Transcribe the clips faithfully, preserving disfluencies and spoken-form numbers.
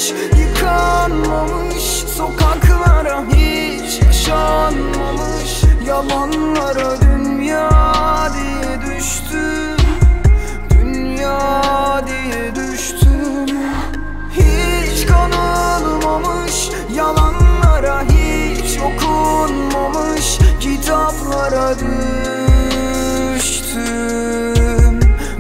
Hiç yıkanmamış sokaklara, hiç yaşanmamış yalanlara. Dünya diye düştüm, dünya diye düştüm. Hiç kanılmamış yalanlara, hiç okunmamış kitaplara düştüm,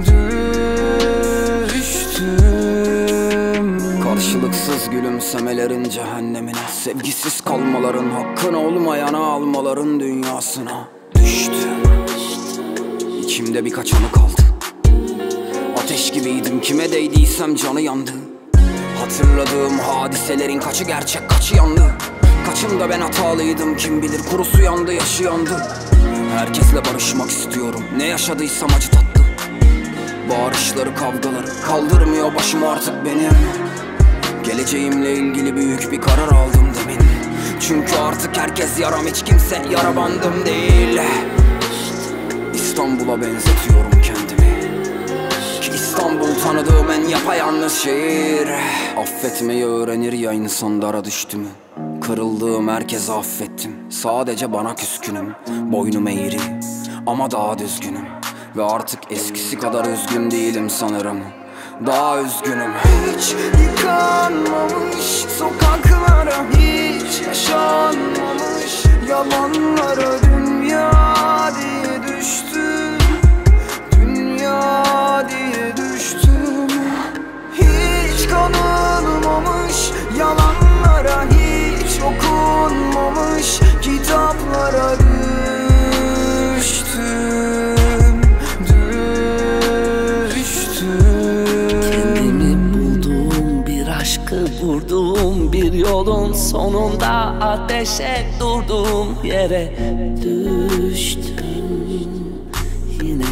düştüm. Karşılıksız gülümsemelerin cehennemine, sevgisiz kalmaların, hakkın olmayana almaların dünyasına düştüm. İçimde birkaç anı kaldı, ateş gibiydim, kime değdiysem canı yandı. Hatırladığım hadiselerin kaçı gerçek, kaçı yandı. Kaçında ben hatalıydım, kim bilir kurusu yandı, yaşı yandı. Herkesle barışmak istiyorum, ne yaşadıysam acı tattım. Bağırışları, kavgaları kaldırmıyor başım artık benim. Geleceğimle ilgili büyük bir karar aldım demin. Çünkü artık herkes yaram, hiç kimse yara bandım değil. İstanbul'a benzetiyorum kendimi, ki İstanbul tanıdığım en yapayalnız şehir. Affetmeyi öğrenir ya insan dara düştü mü? Kırıldığım herkese affettim, sadece bana küskünüm. Boynum eğri ama daha düzgünüm, ve artık eskisi kadar üzgün değilim sanırım, daha üzgünüm. Hiç yıkanmamış sokaklara, hiç yaşanmamış yalanlara. Dünya diye düştüm, dünya diye düştüm. Hiç kanılmamış yalanlara, hiç okunmamış kitaplara düştüm, düştüm. Kendimi bulduğum bir aşkı vurduğum bir yolun sonunda ateşe durduğum yere düştüm, yine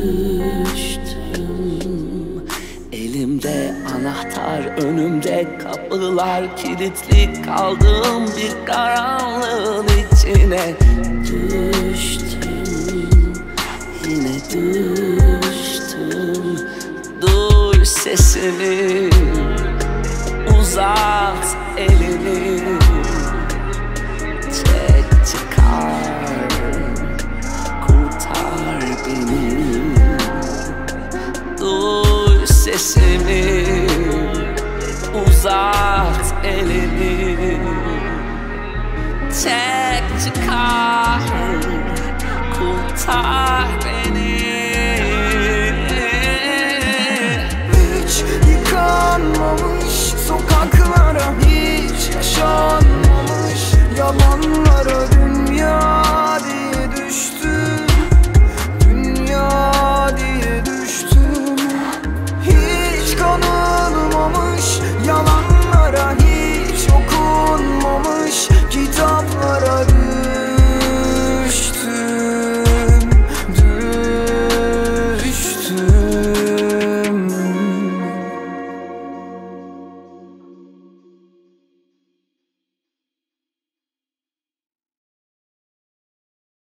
düştüm. Elimde anahtar, önümde kapılar kilitli, kaldığım bir karanlığın içine düştüm, yine düştüm. Duy sesimi, uzat elini, çek çıkar, kurtar beni. Duy sesimi, uzat elini, çek çıkar, kurtar beni.